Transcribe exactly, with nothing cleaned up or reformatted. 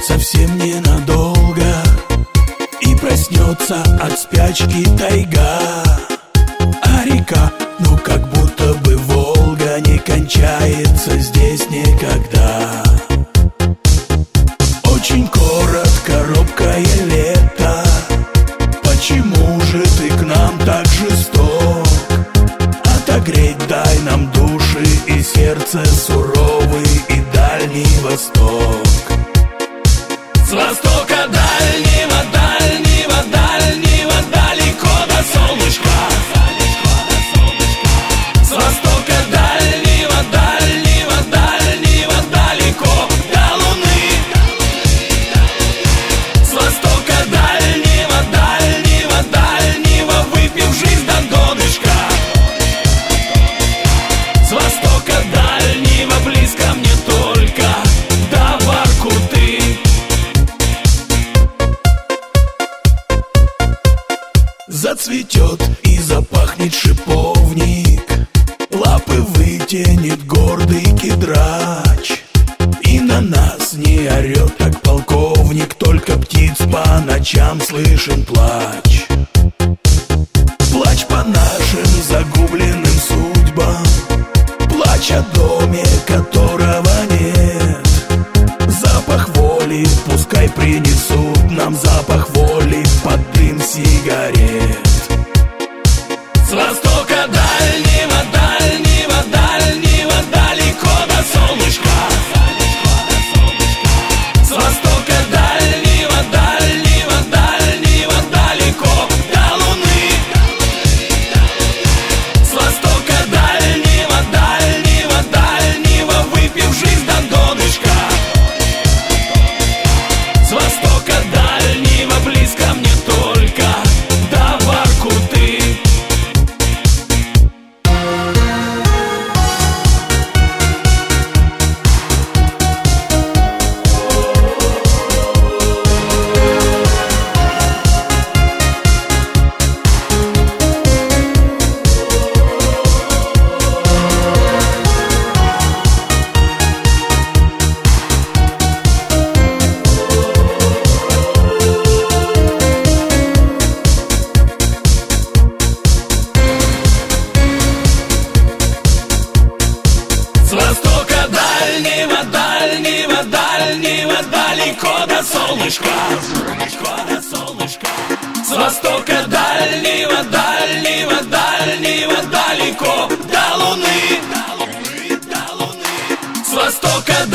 совсем ненадолго, и проснется от спячки тайга. А река, ну как будто бы Волга, не кончается здесь никогда. Очень коротко, робкое лето, почему же ты к нам так жесток? Отогреть дай нам души и сердце суровый и Дальний Восток. С востока дальнего, дальнего, дальнего, далеко до солнышка. С востока дальнего, дальнего, дальнего, далеко до луны. С востока дальнего, дальнего, дальнего, выпив жизнь до донышка. С востока дальнего, близко мне только до Воркуты. Зацветет и запахнет шиповник, лапы вытянет гордый кедрач, и на нас не орет так полковник, только птиц по ночам слышен плач. Плач по нашим загубленным судьбам, плач о доме, которого нет. Запах воли пускай принесут нам, запах воли под дым сигарет. С востока дальнего, дальнего, дальнего, далеко до солнышка. С востока дальнего, дальнего, дальнего, далеко до луны. С востока дальнего, дальнего, дальнего, выпив жизнь до донышка. С востока дальнего, близко мне только до Воркуты. С востока дальнего, дальнего, дальнего, далеко до солнышка. С востока дальнего, дальнего, дальнего, далеко до луны. С востока